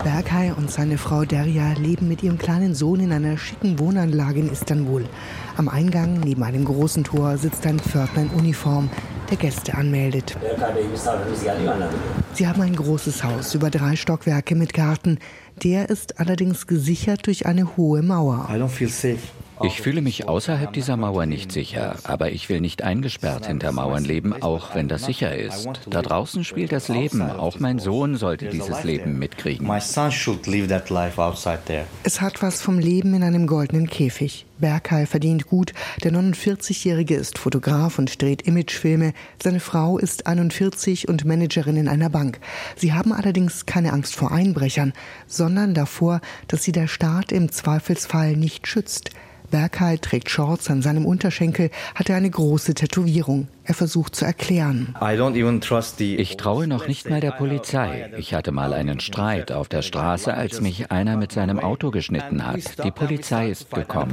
Berkay und seine Frau Derya leben mit ihrem kleinen Sohn in einer schicken Wohnanlage in Istanbul. Am Eingang, neben einem großen Tor, sitzt ein Pförtner in Uniform, der Gäste anmeldet. Sie haben ein großes Haus, über 3 Stockwerke mit Garten. Der ist allerdings gesichert durch eine hohe Mauer. Ich fühle mich außerhalb dieser Mauer nicht sicher, aber ich will nicht eingesperrt hinter Mauern leben, auch wenn das sicher ist. Da draußen spielt das Leben, auch mein Sohn sollte dieses Leben mitkriegen. Es hat was vom Leben in einem goldenen Käfig. Berkay verdient gut, der 49-Jährige ist Fotograf und dreht Imagefilme. Seine Frau ist 41 und Managerin in einer Bank. Sie haben allerdings keine Angst vor Einbrechern, sondern davor, dass sie der Staat im Zweifelsfall nicht schützt. Berkay trägt Shorts, an seinem Unterschenkel hat er eine große Tätowierung. Er versucht zu erklären. Ich traue noch nicht mal der Polizei. Ich hatte mal einen Streit auf der Straße, als mich einer mit seinem Auto geschnitten hat. Die Polizei ist gekommen.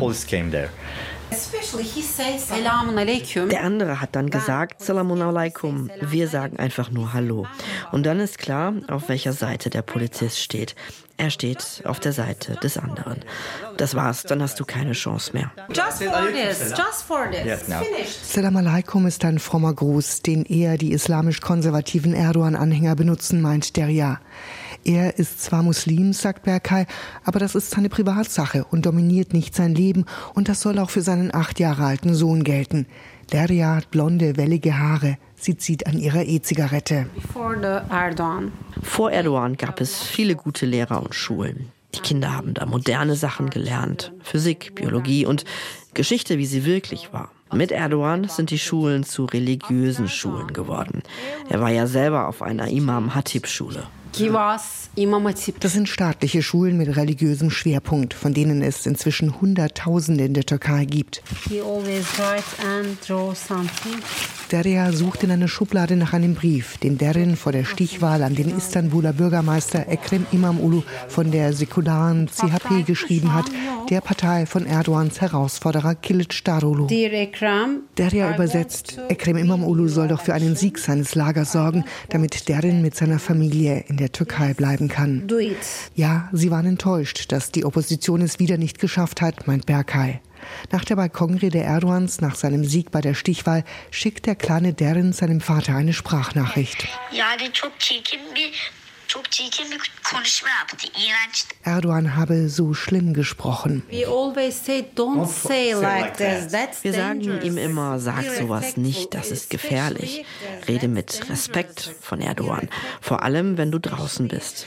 Der andere hat dann gesagt, Salamun alaikum. Wir sagen einfach nur Hallo. Und dann ist klar, auf welcher Seite der Polizist steht. Er steht auf der Seite des anderen. Das war's, dann hast du keine Chance mehr. Just for this. Finished. Salam alaikum ist ein frommer Gruß, den eher die islamisch-konservativen Erdogan-Anhänger benutzen, meint Derya. Er ist zwar Muslim, sagt Berkay, aber das ist seine Privatsache und dominiert nicht sein Leben. Und das soll auch für seinen 8 Jahre alten Sohn gelten. Derya hat blonde, wellige Haare. Sie zieht an ihrer E-Zigarette. Vor Erdogan gab es viele gute Lehrer und Schulen. Die Kinder haben da moderne Sachen gelernt. Physik, Biologie und Geschichte, wie sie wirklich war. Mit Erdogan sind die Schulen zu religiösen Schulen geworden. Er war ja selber auf einer Imam-Hatib-Schule. Das sind staatliche Schulen mit religiösem Schwerpunkt, von denen es inzwischen Hunderttausende in der Türkei gibt. Derya sucht in einer Schublade nach einem Brief, den Derin vor der Stichwahl an den Istanbuler Bürgermeister Ekrem İmamoğlu von der säkularen CHP geschrieben hat, der Partei von Erdogans Herausforderer Kılıçdaroğlu. Derya übersetzt, Ekrem İmamoğlu soll doch für einen Sieg seines Lagers sorgen, damit Derin mit seiner Familie in der Türkei bleiben kann. Ja, sie waren enttäuscht, dass die Opposition es wieder nicht geschafft hat, meint Berkay. Nach der Balkonrede Erdogans nach seinem Sieg bei der Stichwahl schickt der kleine Derin seinem Vater eine Sprachnachricht. Erdogan habe so schlimm gesprochen. Wir sagen ihm immer, sag sowas nicht, das ist gefährlich. Rede mit Respekt von Erdogan, vor allem wenn du draußen bist.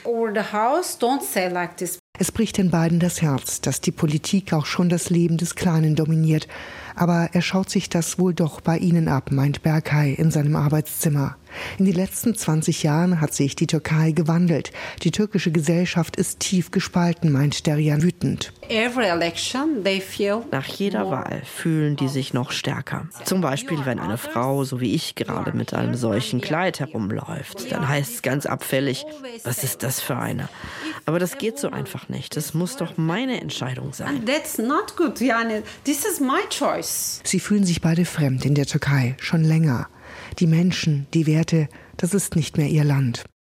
Es bricht den beiden das Herz, dass die Politik auch schon das Leben des Kleinen dominiert. Aber er schaut sich das wohl doch bei ihnen ab, meint Berkay in seinem Arbeitszimmer. In den letzten 20 Jahren hat sich die Türkei gewandelt. Die türkische Gesellschaft ist tief gespalten, meint Derya wütend. Nach jeder Wahl fühlen die sich noch stärker. Zum Beispiel, wenn eine Frau, so wie ich, gerade mit einem solchen Kleid herumläuft. Dann heißt es ganz abfällig, was ist das für eine? Aber das geht so einfach nicht. Das muss doch meine Entscheidung sein. That's not good. This is my choice. Sie fühlen sich beide fremd in der Türkei, schon länger. Die Menschen, die Werte, das ist nicht mehr ihr Land.